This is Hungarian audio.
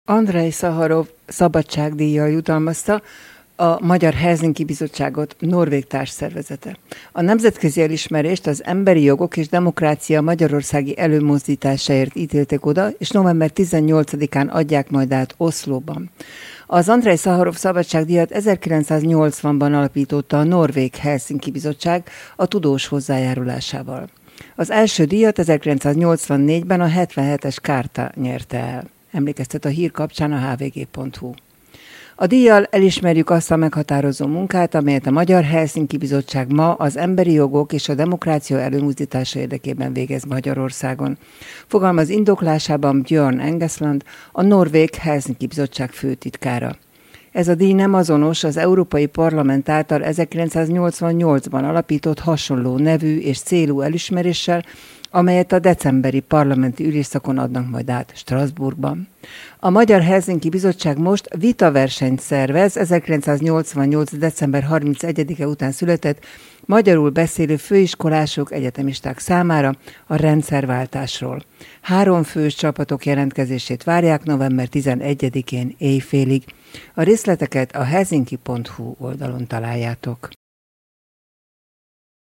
Andrej Szaharov szabadságdíjjal jutalmazta a Magyar Helsinki Bizottságot Norvég társszervezete. A nemzetközi elismerést az emberi jogok és demokrácia magyarországi előmozdításáért ítélték oda, és november 18-án adják majd át Oszlóban. Az Andrej Szaharov szabadságdíjat 1980-ban alapította a Norvég Helsinki Bizottság a tudós hozzájárulásával. Az első díjat 1984-ben a 77-es Kárta nyerte el. Emlékeztet a hír kapcsán a hvg.hu. A díjjal elismerjük azt a meghatározó munkát, amelyet a Magyar Helsinki Bizottság ma az emberi jogok és a demokrácia előmozdítása érdekében végez Magyarországon. Fogalmaz indoklásában Björn Engesland, a Norvég Helsinki Bizottság főtitkára. Ez a díj nem azonos az Európai Parlament által 1988-ban alapított hasonló nevű és célú elismeréssel, amelyet a decemberi parlamenti ülésszakon adnak majd át Strasbourgban. A Magyar Helsinki Bizottság most vitaversenyt szervez 1988. december 31-e után született magyarul beszélő főiskolások, egyetemisták számára a rendszerváltásról. 3 fős csapatok jelentkezését várják november 11-én éjfélig. A részleteket a helsinki.hu oldalon találjátok.